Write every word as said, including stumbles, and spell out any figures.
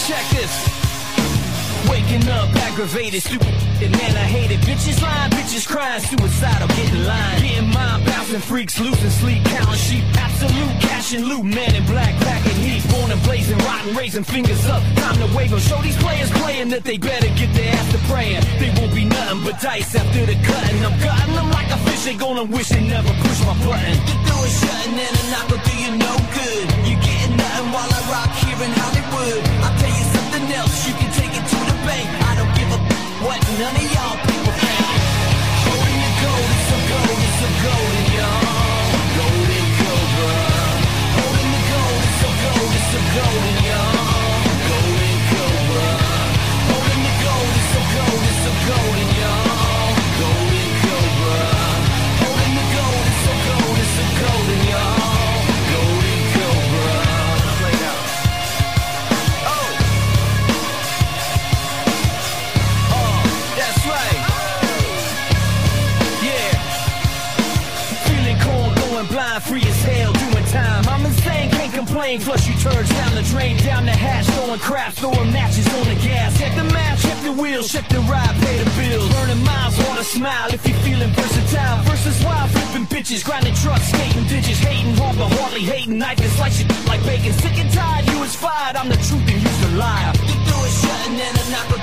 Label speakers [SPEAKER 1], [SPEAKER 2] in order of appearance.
[SPEAKER 1] check this. Waking up, aggravated, stupid, man, I hate it. Bitches lying, bitches crying, suicidal, getting lying. Getting mind bouncing, freaks losing sleep, counting sheep. Absolute cash and loot, man in black, packing heat. Born and blazing, rotten, raising fingers up. Time to wave them. Show these players playing that they better get their ass to praying. They won't be nothing but dice after the cutting. I'm cutting them like a fish, they gonna wish they never push my button. The door is shutting and a knock will do you no good. You getting nothing while I rock here in Hollywood. I'll tell you something else, you can take it to the bank. I don't give a what none of y'all people think. Holding the gold, it's so gold, it's so golden, y'all. Golden Cobra. Holding the gold, it's so gold, it's so golden, y'all. Golden Cobra. Holding the gold, it's so gold, it's so golden, y'all. Golden Cobra. Holding the gold, it's so gold, it's so golden, y'all. Golden Cobra. Play it out. Oh. That's right. Yeah. Feeling cold, going blind, free as hell, doing time. I'm insane, can't complain. Flush you turds down the drain, down the hatch, throwing crap, throwing matches on the gas. Check the map, check the wheels, check the ride, pay the bills. Burning miles, wanna smile if you're feeling versatile. Versus wild, flipping bitches, grinding trucks, skating digits, hating hard but hardly hating. Knife and slice it like bacon. Sick and tired, you was fired. I'm the truth and you's the liar. The door is shutting and a knock